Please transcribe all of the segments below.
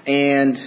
And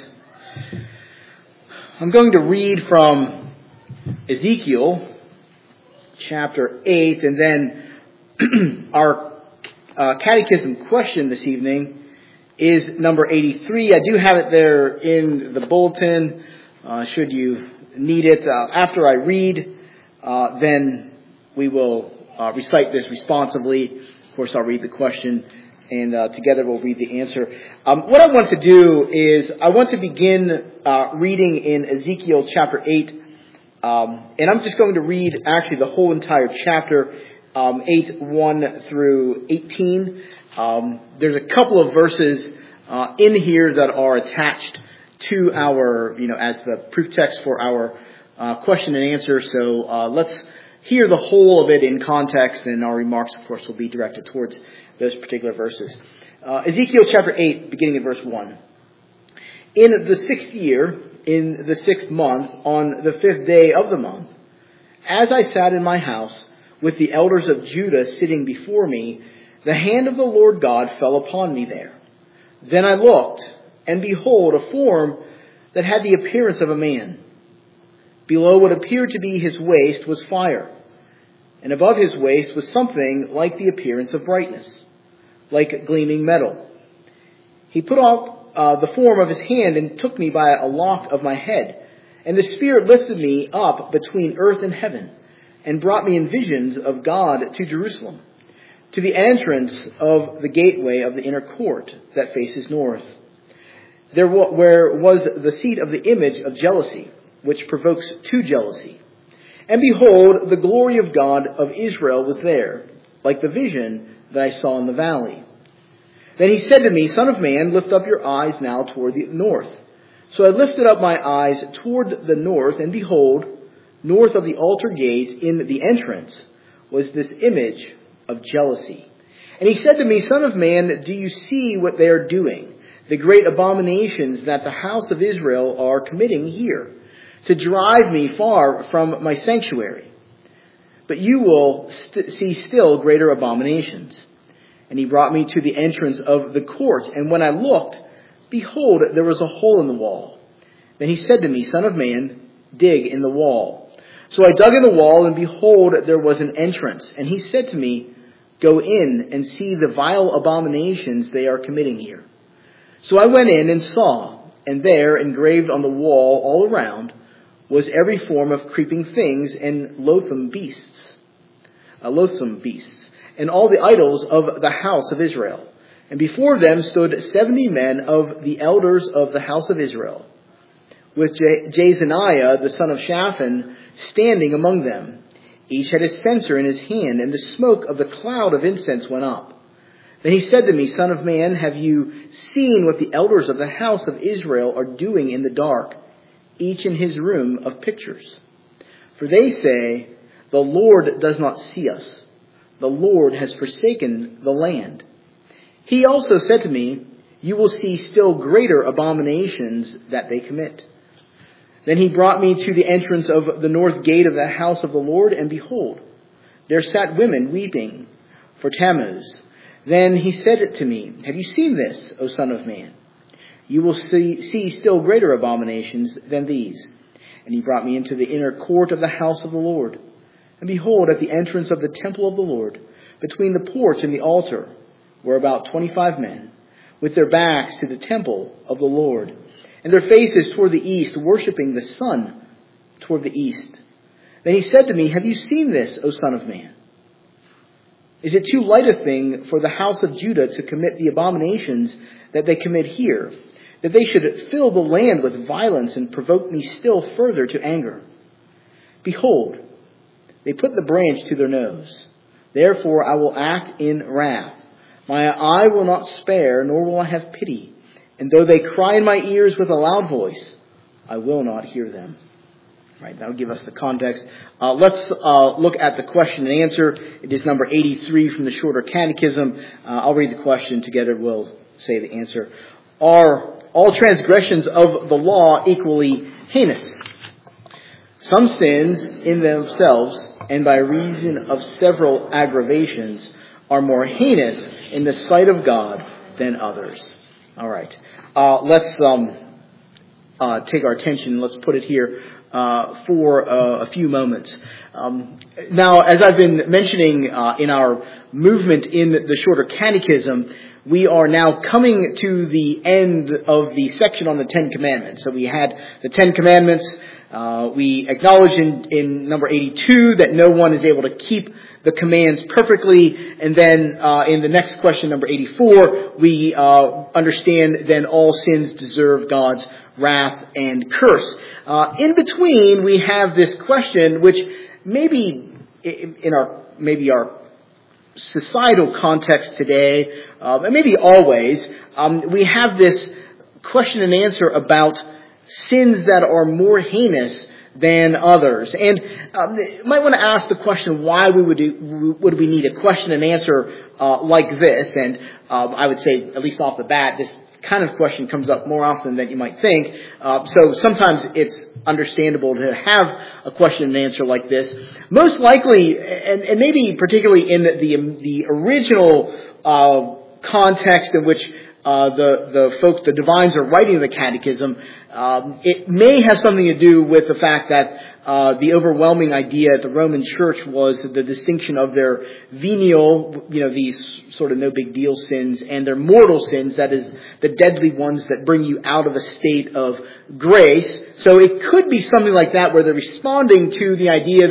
I'm going to read from Ezekiel chapter 8, and then our catechism question this evening is number 83. I do have it there in the bulletin, should you need it. After I read, then we will recite this responsively. Of course, I'll read the question, and together we'll read the answer. What I want to do is I want to begin reading in Ezekiel chapter 8. And I'm just going to read actually the whole entire chapter, 8, 1 through 18. There's a couple of verses in here that are attached to our, as the proof text for our question and answer. So let's hear the whole of it in context, and our remarks, of course, will be directed towards those particular verses. Ezekiel chapter 8, beginning in verse 1. In the 6th year, in the 6th month, on the 5th day of the month, as I sat in my house with the elders of Judah sitting before me, the hand of the Lord God fell upon me there. Then I looked, and behold, a form that had the appearance of a man. Below what appeared to be his waist was fire, and above his waist was something like the appearance of brightness, like gleaming metal. He put up the form of his hand and took me by a lock of my head, and the Spirit lifted me up between earth and heaven, and brought me in visions of God to Jerusalem, to the entrance of the gateway of the inner court that faces north, where was the seat of the image of jealousy, which provokes to jealousy. And behold, the glory of God of Israel was there, like the vision that I saw in the valley. Then he said to me, Son of man, lift up your eyes now toward the north. So I lifted up my eyes toward the north, and behold, north of the altar gate in the entrance was this image of jealousy. And he said to me, Son of man, do you see what they are doing, the great abominations that the house of Israel are committing here, to drive me far from my sanctuary? But you will see still greater abominations. And he brought me to the entrance of the court, and when I looked, behold, there was a hole in the wall. Then he said to me, Son of man, dig in the wall. So I dug in the wall, and behold, there was an entrance. And he said to me, Go in and see the vile abominations they are committing here. So I went in and saw, and there, engraved on the wall all around, was every form of creeping things and loathsome beasts, and all the idols of the house of Israel. And before them stood 70 men of the elders of the house of Israel, with Jezaniah the son of Shaphan standing among them. Each had a censer in his hand, and the smoke of the cloud of incense went up. Then he said to me, Son of man, have you seen what the elders of the house of Israel are doing in the dark, each in his room of pictures? For they say, The Lord does not see us. The Lord has forsaken the land. He also said to me, You will see still greater abominations that they commit. Then he brought me to the entrance of the north gate of the house of the Lord, and behold, there sat women weeping for Tammuz. Then he said to me, Have you seen this, O son of man? You will see still greater abominations than these. And he brought me into the inner court of the house of the Lord. And behold, at the entrance of the temple of the Lord, between the porch and the altar, were about 25 men, with their backs to the temple of the Lord, and their faces toward the east, worshiping the sun toward the east. Then he said to me, Have you seen this, O son of man? Is it too light a thing for the house of Judah to commit the abominations that they commit here, that they should fill the land with violence and provoke me still further to anger? Behold, they put the branch to their nose. Therefore I will act in wrath. My eye will not spare, nor will I have pity. And though they cry in my ears with a loud voice, I will not hear them. Right, that'll give us the context. Let's look at the question and answer. It is number 83 from the Shorter Catechism. I'll read the question. Together we'll say the answer. Are all transgressions of the law equally heinous? Some sins in themselves, and by reason of several aggravations, are more heinous in the sight of God than others. All right. Let's take our attention. Let's put it here for a few moments. Now, as I've been mentioning in our movement in the Shorter Catechism, we are now coming to the end of the section on the Ten Commandments. So we had the Ten Commandments. We acknowledged in number 82 that no one is able to keep the commands perfectly. And then in the next question, number 84, we understand then all sins deserve God's wrath and curse. In between, we have this question, which maybe in our societal context today, and maybe always, we have this question and answer about sins that are more heinous than others. And you might want to ask the question, why would we need a question and answer like this? And I would say, at least off the bat, this kind of question comes up more often than you might think. So sometimes it's understandable to have a question and answer like this. Most likely, and maybe particularly in the original context in which the divines are writing the catechism, it may have something to do with the fact that the overwhelming idea at the Roman Church was the distinction of their venial, these sort of no big deal sins, and their mortal sins, that is, the deadly ones that bring you out of a state of grace. So it could be something like that, where they're responding to the idea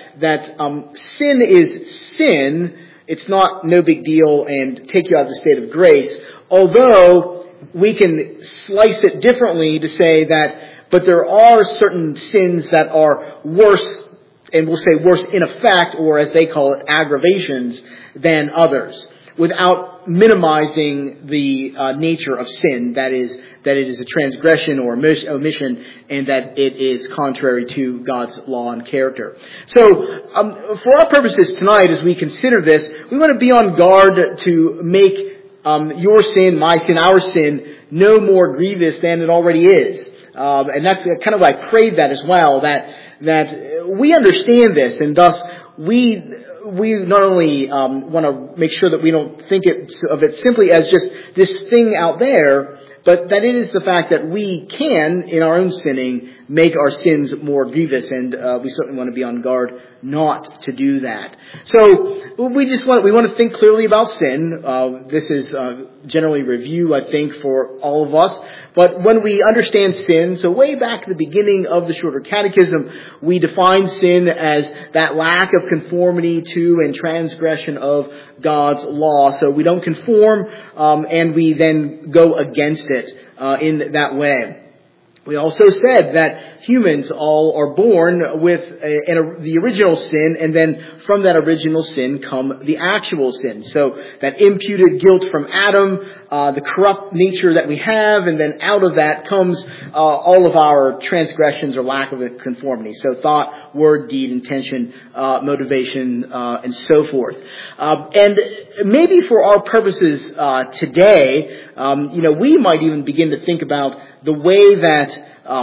that sin is sin. It's not no big deal and take you out of the state of grace. Although we can slice it differently to say that, but there are certain sins that are worse, and we'll say worse in effect, or as they call it, aggravations, than others, without minimizing the nature of sin, that it is a transgression or omission, and that it is contrary to God's law and character. So, for our purposes tonight, as we consider this, we want to be on guard to make your sin, my sin, our sin, no more grievous than it already is. And that's kind of, I prayed that as well, that we understand this, and thus we not only want to make sure that we don't think of it simply as just this thing out there, but that it is the fact that we can, in our own sinning, make our sins more grievous, and we certainly want to be on guard not to do that. So we want to think clearly about sin. This is generally review, I think, for all of us. But when we understand sin, so way back at the beginning of the Shorter Catechism, we define sin as that lack of conformity to and transgression of God's law. So we don't conform, and we then go against it in that way. We also said that humans all are born with the original sin, and then from that original sin come the actual sin. So that imputed guilt from Adam, the corrupt nature that we have, and then out of that comes all of our transgressions or lack of conformity. So thought, word, deed, intention, motivation, and so forth. And maybe for our purposes today, we might even begin to think about the way that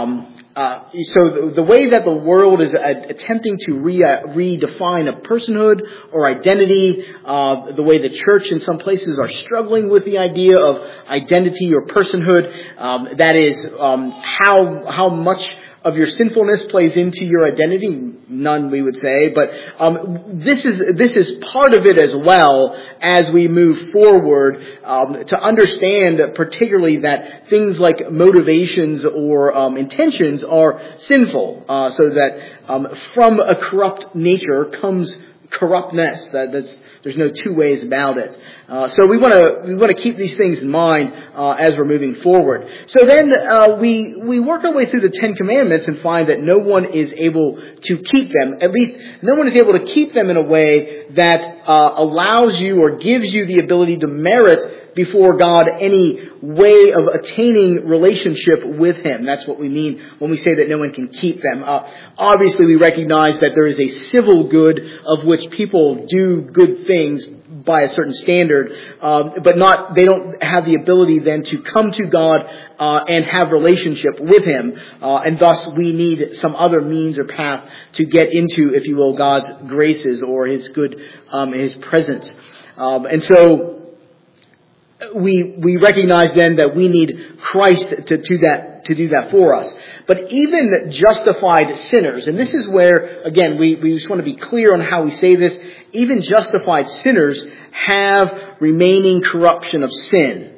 the way that the world is attempting to redefine a personhood or identity, the way the church in some places are struggling with the idea of identity or personhood, that is how much of your sinfulness plays into your identity. None, we would say, but this is part of it as well as we move forward to understand particularly that things like motivations or intentions are sinful, so that from a corrupt nature comes corruptness. There's no two ways about it. So we want to keep these things in mind as we're moving forward. So then we work our way through the Ten Commandments and find that no one is able to keep them. At least no one is able to keep them in a way that allows you or gives you the ability to merit before God any way of attaining relationship with Him. That's what we mean when we say that no one can keep them. Obviously, we recognize that there is a civil good of which people do good things by a certain standard, but they don't have the ability then to come to God and have relationship with Him, and thus we need some other means or path to get into, if you will, God's graces or His good, His presence, and so we recognize then that we need Christ to do that for us. But even justified sinners, and this is where, again, we just want to be clear on how we say this, even justified sinners have remaining corruption of sin.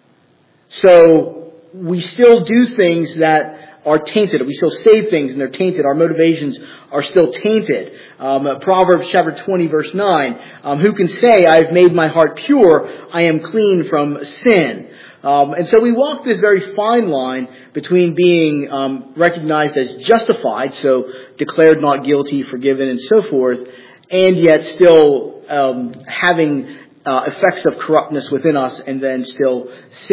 So we still do things that are tainted. We still say things and they're tainted. Our motivations are still tainted. Proverbs chapter 20 verse 9. Who can say, I have made my heart pure, I am clean from sin. And so we walk this very fine line between being recognized as justified, so declared not guilty, forgiven, and so forth, and yet still having effects of corruptness within us, and then still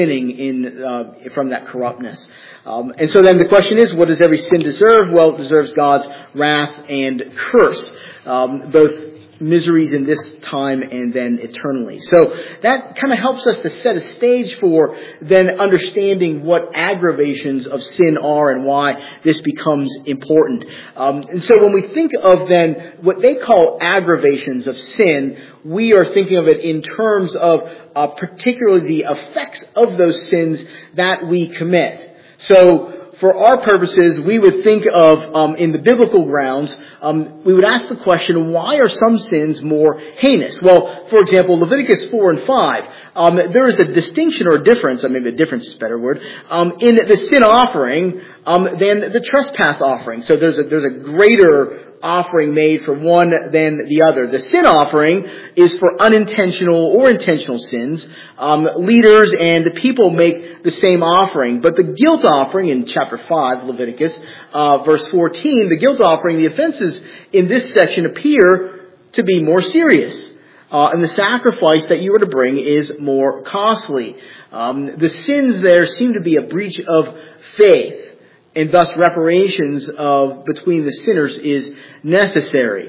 sinning from that corruptness. And so then the question is, what does every sin deserve? Well, it deserves God's wrath and curse, both miseries in this time and then eternally. So that kind of helps us to set a stage for then understanding what aggravations of sin are and why this becomes important. And so when we think of then what they call aggravations of sin, we are thinking of it in terms of particularly the effects of those sins that we commit. So for our purposes, we would think of, in the biblical grounds, we would ask the question, why are some sins more heinous? Well, for example, Leviticus 4 and 5, there is a distinction or a difference, maybe a difference is a better word, in the sin offering than the trespass offering. So there's a greater offering made for one than the other. The sin offering is for unintentional or intentional sins. Leaders and people make the same offering. But the guilt offering in chapter 5, Leviticus, verse 14, the guilt offering, the offenses in this section appear to be more serious. And the sacrifice that you are to bring is more costly. The sins there seem to be a breach of faith. And thus reparations between the sinners is necessary.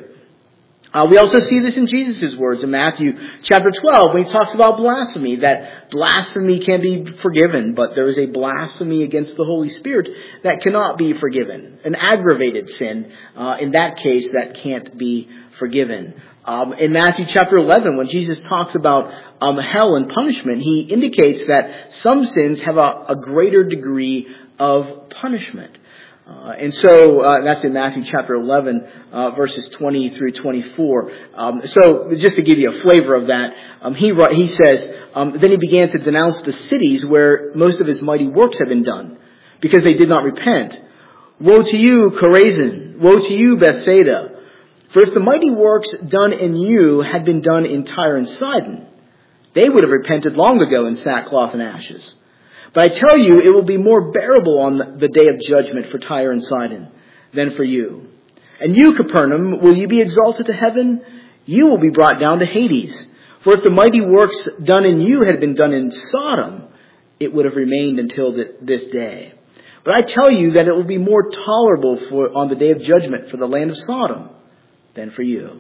We also see this in Jesus' words in Matthew chapter 12 when he talks about blasphemy, that blasphemy can be forgiven, but there is a blasphemy against the Holy Spirit that cannot be forgiven. An aggravated sin, in that case, that can't be forgiven. In Matthew chapter 11, when Jesus talks about hell and punishment, he indicates that some sins have a greater degree of punishment. And so that's in Matthew chapter 11, verses 20 through 24. So just to give you a flavor of that, he says, then he began to denounce the cities where most of his mighty works had been done, because they did not repent. Woe to you, Chorazin! Woe to you, Bethsaida! For if the mighty works done in you had been done in Tyre and Sidon, they would have repented long ago in sackcloth and ashes. But I tell you, it will be more bearable on the day of judgment for Tyre and Sidon than for you. And you, Capernaum, will you be exalted to heaven? You will be brought down to Hades. For if the mighty works done in you had been done in Sodom, it would have remained until this day. But I tell you that it will be more tolerable on the day of judgment for the land of Sodom than for you.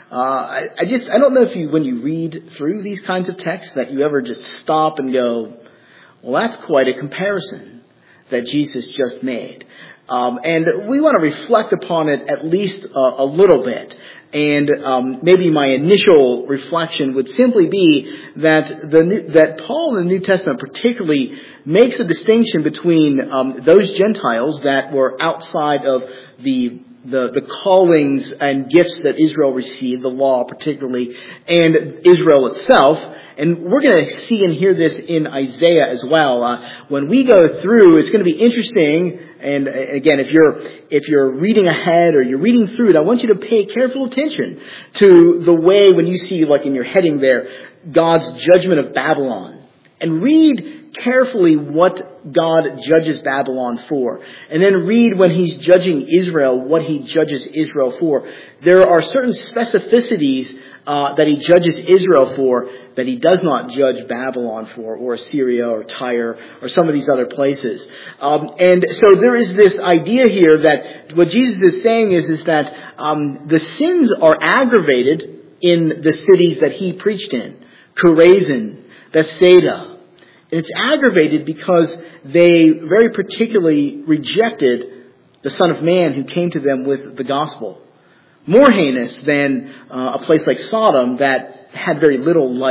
I don't know if when you read through these kinds of texts that you ever just stop and go, well, that's quite a comparison that Jesus just made. And we want to reflect upon it at least a little bit. And maybe my initial reflection would simply be that Paul in the New Testament particularly makes a distinction between those Gentiles that were outside of the callings and gifts that Israel received, the law particularly, and Israel itself. And we're going to see and hear this in Isaiah as well. When we go through, it's going to be interesting. And again, if you're reading ahead or you're reading through it, I want you to pay careful attention to the way when you see, like in your heading there, God's judgment of Babylon. And read carefully what God judges Babylon for. And then read when he's judging Israel, what he judges Israel for. There are certain specificities that he judges Israel for that he does not judge Babylon for, or Assyria or Tyre or some of these other places. And so there is this idea here that what Jesus is saying is that the sins are aggravated in the cities that he preached in. Chorazin, Bethsaida. And it's aggravated because they very particularly rejected the Son of Man who came to them with the gospel. More heinous than a place like Sodom that had very little light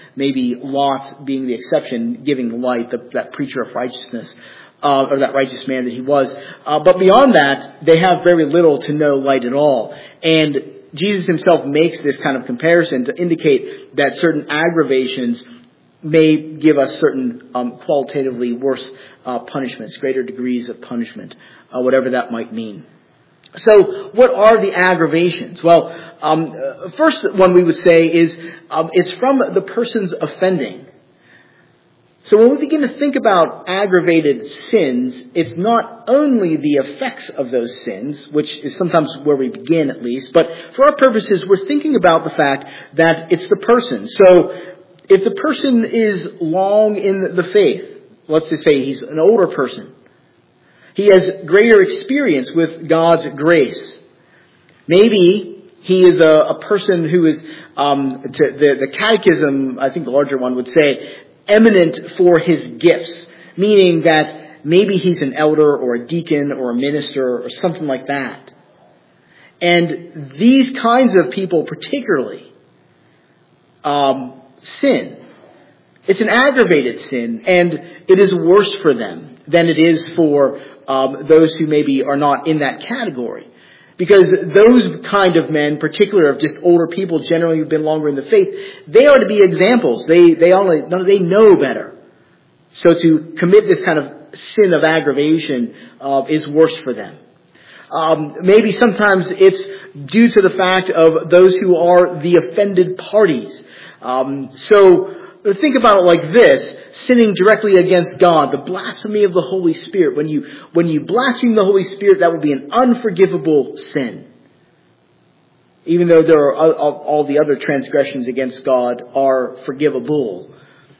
maybe Lot being the exception, giving the light, that preacher of righteousness, or that righteous man that he was. But beyond that, they have very little to no light at all. And Jesus himself makes this kind of comparison to indicate that certain aggravations may give us certain qualitatively worse punishments, greater degrees of punishment, whatever that might mean. So what are the aggravations? Well, first one we would say is it's from the person's offending. So when we begin to think about aggravated sins, it's not only the effects of those sins, which is sometimes where we begin at least, but for our purposes, we're thinking about the fact that it's the person. So if the person is long in the faith, let's just say he's an older person, he has greater experience with God's grace. Maybe he is a person who is, the catechism, I think the larger one would say, eminent for his gifts, meaning that maybe he's an elder or a deacon or a minister or something like that. And these kinds of people particularly sin. It's an aggravated sin, and it is worse for them than it is for those who maybe are not in that category. Because those kind of men, particularly of just older people generally who've been longer in the faith, they are to be examples. They know better. So to commit this kind of sin of aggravation is worse for them. Maybe sometimes it's due to the fact of those who are the offended parties. So think about it like this. Sinning directly against God, the blasphemy of the Holy Spirit. When you blaspheme the Holy Spirit, that will be an unforgivable sin. Even though there are all the other transgressions against God are forgivable.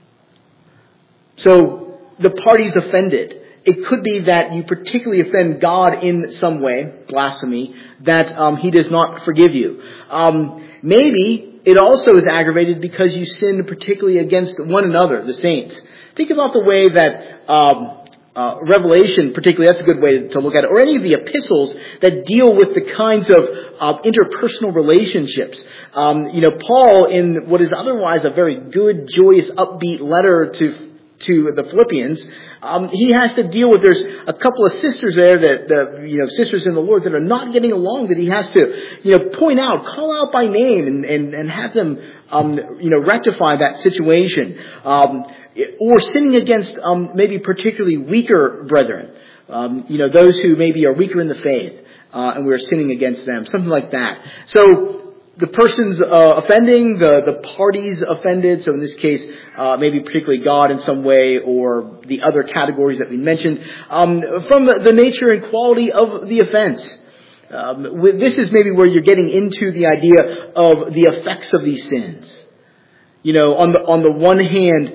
So the parties offended. It could be that you particularly offend God in some way, blasphemy, that He does not forgive you. Maybe it also is aggravated because you sin particularly against one another, the saints. Think about the way that Revelation, particularly, that's a good way to look at it, or any of the epistles that deal with the kinds of interpersonal relationships. Paul, in what is otherwise a very good, joyous, upbeat letter to the Philippians, he has to deal with, there's a couple of sisters there that, sisters in the Lord that are not getting along, that he has to, point out, call out by name and have them, rectify that situation. Or sinning against, maybe particularly weaker brethren. Those who maybe are weaker in the faith, and we're sinning against them. Something like that. So, the person's offending, the parties offended, so in this case, maybe particularly God in some way, or the other categories that we mentioned, from the nature and quality of the offense. This is maybe where you're getting into the idea of the effects of these sins. On the one hand,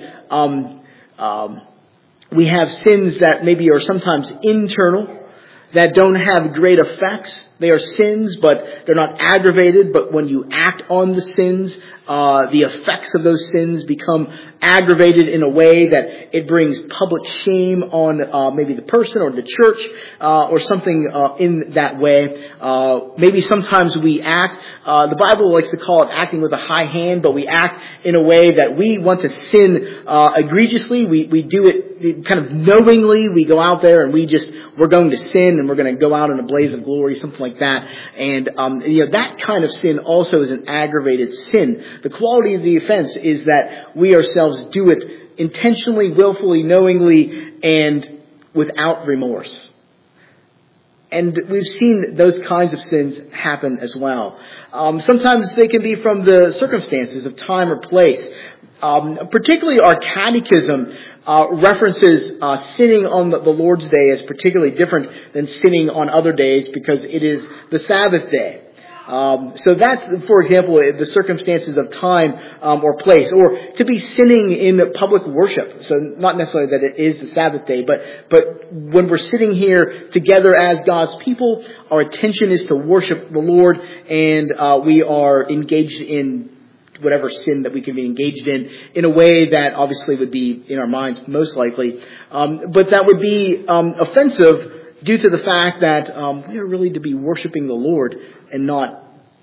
we have sins that maybe are sometimes internal, that don't have great effects. They are sins, but they're not aggravated. But when you act on the sins, the effects of those sins become aggravated in a way that it brings public shame on maybe the person or the church, or something in that way. Maybe sometimes we act, the Bible likes to call it acting with a high hand, but we act in a way that we want to sin egregiously. We do it kind of knowingly. We go out there and we're going to sin, and we're going to go out in a blaze of glory, something like that. And, that kind of sin also is an aggravated sin. The quality of the offense is that we ourselves do it intentionally, willfully, knowingly, and without remorse. And we've seen those kinds of sins happen as well. Sometimes they can be from the circumstances of time or place. Particularly our catechism references sinning on the Lord's Day as particularly different than sinning on other days, because it is the Sabbath day. So that's, for example, the circumstances of time or place, or to be sinning in public worship. So not necessarily that it is the Sabbath day, but when we're sitting here together as God's people, our attention is to worship the Lord, and we are engaged in whatever sin that we can be engaged in a way that obviously would be in our minds most likely, but that would be offensive due to the fact that we are really to be worshiping the Lord and not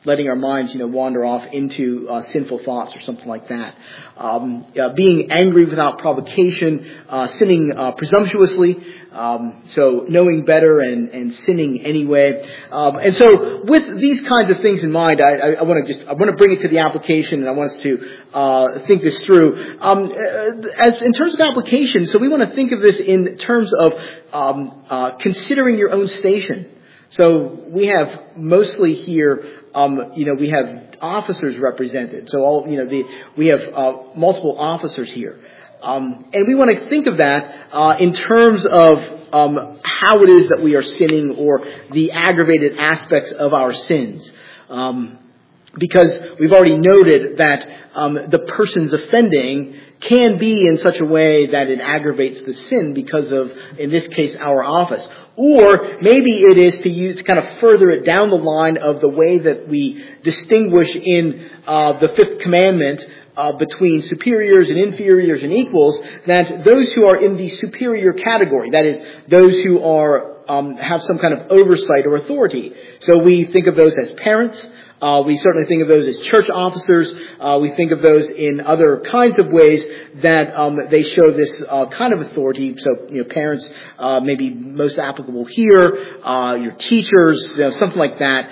letting our minds, wander off into sinful thoughts or something like that. Being angry without provocation, sinning presumptuously, so knowing better and sinning anyway. And so with these kinds of things in mind, I want to bring it to the application, and I want us to think this through. As in terms of application, so we want to think of this in terms of considering your own station. So we have mostly here, we have officers represented. So we have multiple officers here. And we want to think of that in terms of how it is that we are sinning, or the aggravated aspects of our sins. Because we've already noted that the person's offending can be in such a way that it aggravates the sin because of, in this case, our office. Or maybe it is to kind of further it down the line of the way that we distinguish in the fifth commandment between superiors and inferiors and equals, that those who are in the superior category, that is, those who are have some kind of oversight or authority. So we think of those as parents. We certainly think of those as church officers. We think of those in other kinds of ways that they show this kind of authority. So, parents may be most applicable here. Your teachers, something like that.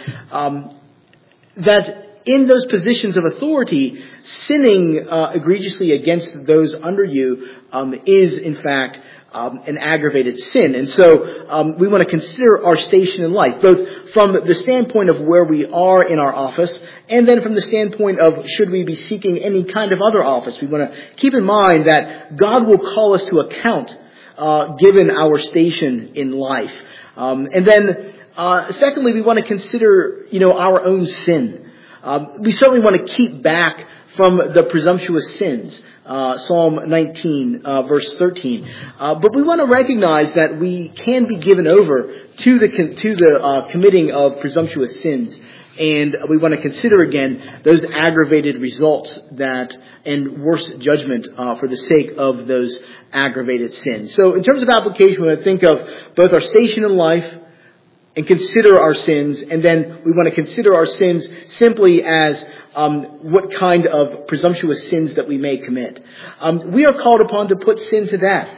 That in those positions of authority, sinning egregiously against those under you is, in fact, an aggravated sin. And so we want to consider our station in life, both from the standpoint of where we are in our office, and then from the standpoint of should we be seeking any kind of other office. We want to keep in mind that God will call us to account given our station in life. And then secondly, we want to consider our own sin. We certainly want to keep back from the presumptuous sins. Psalm 19, verse 13. But we want to recognize that we can be given over to the committing of presumptuous sins. And we want to consider again those aggravated results and worse judgment for the sake of those aggravated sins. So in terms of application, we want to think of both our station in life and consider our sins. And then we want to consider our sins simply as what kind of presumptuous sins that we may commit. We are called upon to put sin to death.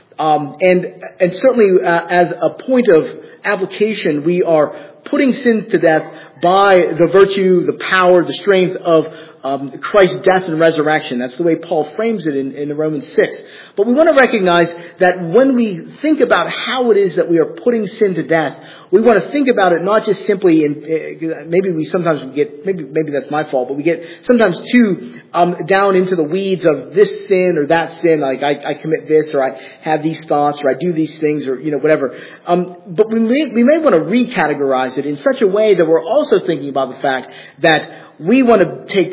And certainly as a point of application, we are putting sin to death by the virtue, the power, the strength of Christ's death and resurrection. That's the way Paul frames it in Romans 6. But we want to recognize that when we think about how it is that we are putting sin to death, we want to think about it not just simply maybe that's my fault, but we get sometimes too down into the weeds of this sin or that sin, like I commit this, or I have these thoughts, or I do these things, or whatever. But we may want to recategorize it in such a way that we're also thinking about the fact that we want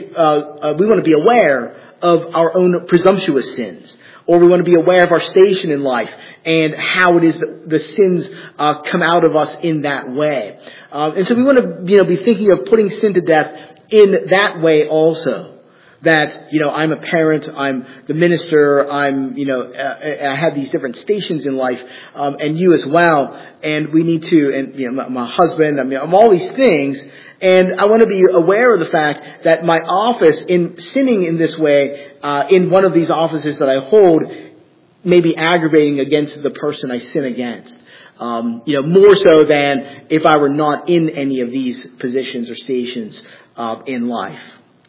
to be aware of our own presumptuous sins, or we want to be aware of our station in life and how it is that the sins come out of us in that way. And so we want to be thinking of putting sin to death in that way also. That, I'm a parent, I'm the minister, I have these different stations in life, and you as well, and we need to, and, my husband, I'm all these things, and I want to be aware of the fact that my office, in sinning in this way, in one of these offices that I hold, may be aggravating against the person I sin against. More so than if I were not in any of these positions or stations in life.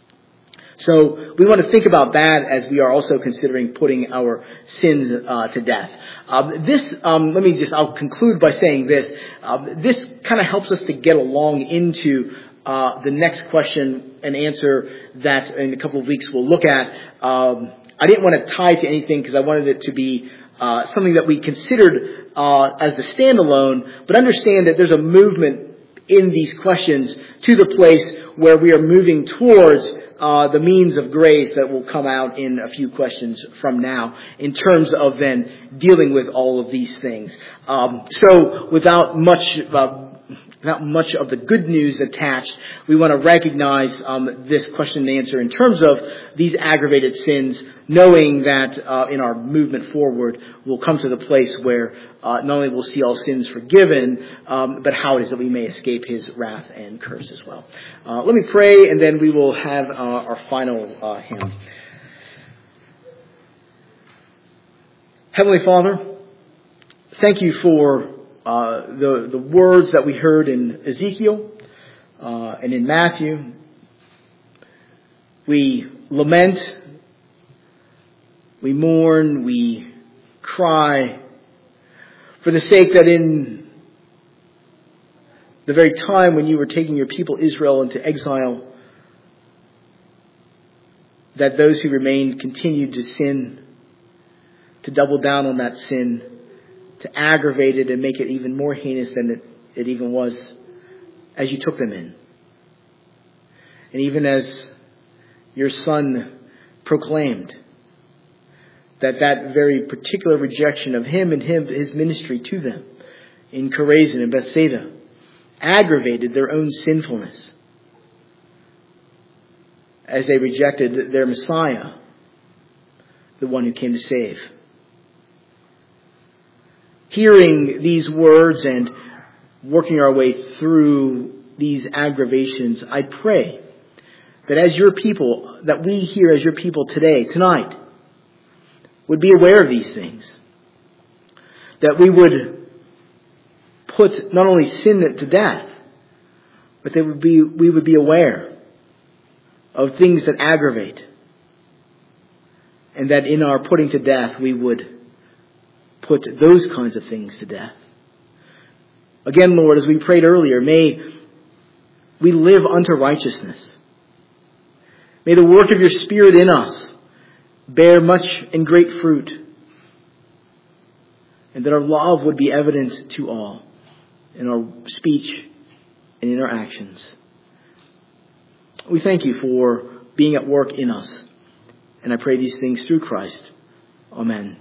So we want to think about that as we are also considering putting our sins to death. I'll conclude by saying this. This kind of helps us to get along into the next question and answer that in a couple of weeks we'll look at. I didn't want to tie to anything because I wanted it to be something that we considered as the standalone, but understand that there's a movement in these questions to the place where we are moving towards the means of grace that will come out in a few questions from now in terms of then dealing with all of these things. So without much not much of the good news attached. We want to recognize this question and answer in terms of these aggravated sins, knowing that in our movement forward, we'll come to the place where not only we'll see all sins forgiven, but how it is that we may escape his wrath and curse as well. Let me pray, and then we will have our final hymn. Heavenly Father, thank you for the words that we heard in Ezekiel and in Matthew. We lament, we mourn, we cry for the sake that in the very time when you were taking your people Israel into exile, that those who remained continued to sin, to double down on that sin, to aggravate it and make it even more heinous than it even was as you took them in. And even as your Son proclaimed that very particular rejection of him and his ministry to them in Chorazin and Bethsaida aggravated their own sinfulness as they rejected their Messiah, the one who came to save. Hearing these words and working our way through these aggravations, I pray that as your people, that we here as your people tonight, would be aware of these things. That we would put not only sin to death, but that we would be aware of things that aggravate. And that in our putting to death, we would put those kinds of things to death. Again, Lord, as we prayed earlier, may we live unto righteousness. May the work of your Spirit in us bear much and great fruit, and that our love would be evident to all in our speech and in our actions. We thank you for being at work in us, and I pray these things through Christ. Amen.